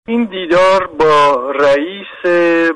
این دیدار با رئیس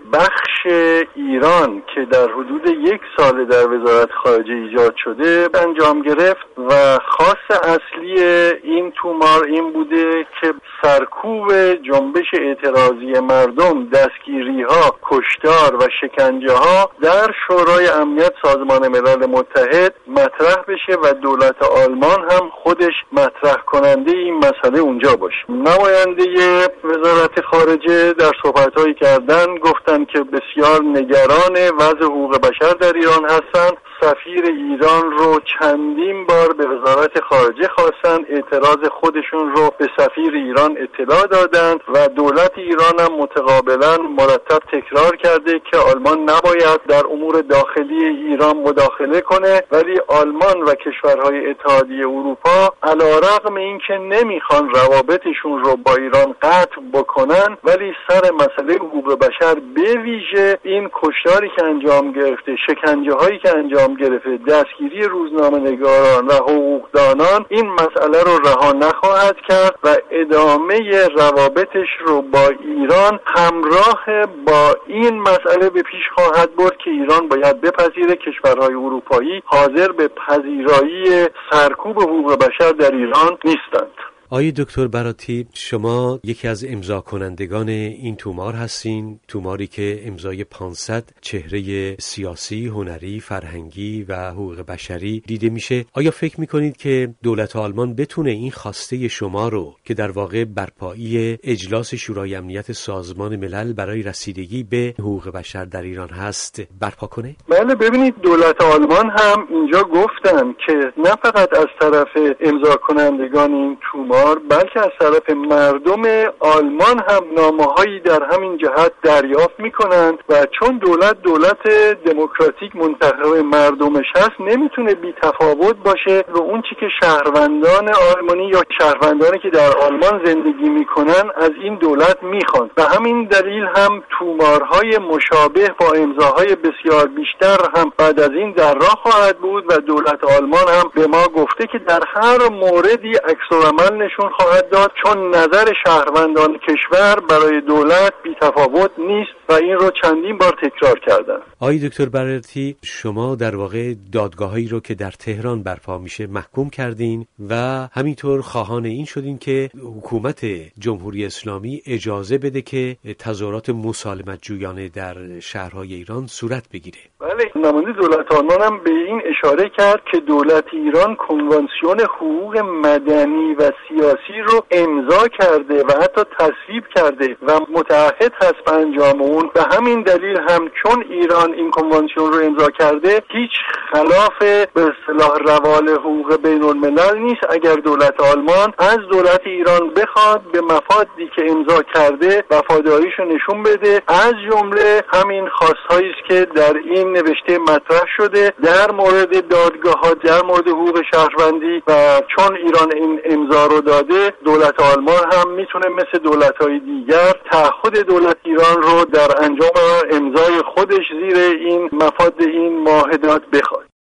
بخش ایران که در حدود 1 سال در وزارت خارجه ایجاد شده انجام گرفت و خاص اصلی این تومار این بوده که سرکوب جنبش اعتراضی مردم، دستگیری‌ها، کشتار و شکنجه‌ها در شورای امنیت سازمان ملل متحد مطرح بشه و دولت آلمان هم خودش مطرح کننده این مسئله اونجا باشه. نماینده وزارت خارجه در صحبت‌هایی کردن گفتن که بسیار نگران وضع حقوق بشر در ایران هستند. سفیر ایران رو چندین بار به وزارت خارجه خواستن، اعتراض خودشون رو به سفیر ایران اطلاع دادن و دولت ایران هم متقابلا مرتب تکرار کرده که آلمان نباید در امور داخلی ایران مداخله کنه، ولی آلمان و کشورهای اتحادیه اروپا علیرغم اینکه نمیخوان روابطشون رو با ایران قطع بکنن، ولی سر مسئله حقوق بشر به ویژه این کشتاری که انجام گرفته، شکنجه‌هایی که انجام گرفته، دستگیری روزنامه‌نگاران و حقوقدانان، این مسئله رو رها نخواهد کرد و ادامه روابطش رو با ایران همراه با این مسئله به پیش خواهد برد که ایران باید بپذیره کشورهای اروپایی حاضر به پذیرایی سرکوب حقوق بشر در ایران نیستند. آقای دکتر براتی، شما یکی از امضا کنندگان این تومار هستین، توماری که امضای 500 چهره سیاسی، هنری، فرهنگی و حقوق بشری دیده میشه. آیا فکر میکنید که دولت آلمان بتونه این خواسته شما رو که در واقع برپایی اجلاس شورای امنیت سازمان ملل برای رسیدگی به حقوق بشر در ایران هست برپا کنه؟ بله، ببینید دولت آلمان هم اینجا گفتن که نه فقط از طرف امضا کنندگان این تومار بلکه از طرف مردم آلمان هم نامه‌هایی در همین جهت دریافت می‌کنند و چون دولت دموکراتیک منتخب مردمش هست نمیتونه بی تفاوت باشه رو اون چی که شهروندان آلمانی یا شهروندانی که در آلمان زندگی می‌کنن از این دولت می‌خوان و همین دلیل هم تومارهای مشابه با امضاهای بسیار بیشتر هم بعد از این در راه خواهد بود و دولت آلمان هم به ما گفته که در هر موردی عکس‌العمل نشون خواهد داد چون نظر شهروندان کشور برای دولت بی‌تفاوت نیست و این رو چندین بار تکرار کردن. آقای دکتر براتی، شما در واقع دادگاهایی رو که در تهران برپا میشه محکوم کردین و همینطور خواهان این شدین که حکومت جمهوری اسلامی اجازه بده که تظاهرات مسالمت جویانه در شهرهای ایران صورت بگیره. بله، نماینده دولت آلمان هم به این اشاره کرد که دولت ایران کنوانسیون حقوق مدنی و سیاسی رو امضا کرده و حتی تصویب کرده و متعهد هست به انجام اون. به همین دلیل هم چون ایران این کنوانسیون رو امضا کرده هیچ خلاف به اصطلاح روال حقوق بین الملل نیست اگر دولت آلمان از دولت ایران بخواد به مفادی که امضا کرده وفاداریشو نشون بده، از جمله همین خواستهایی است که در این نوشته مطرح شده در مورد دادگاه‌ها، در مورد حقوق شهروندی و چون ایران این امضا رو داده، دولت آلمان هم میتونه مثل دولت‌های دیگر تعهد دولت ایران رو در انجام امضای خودش زیر این مفاد این معاهدات بخواد.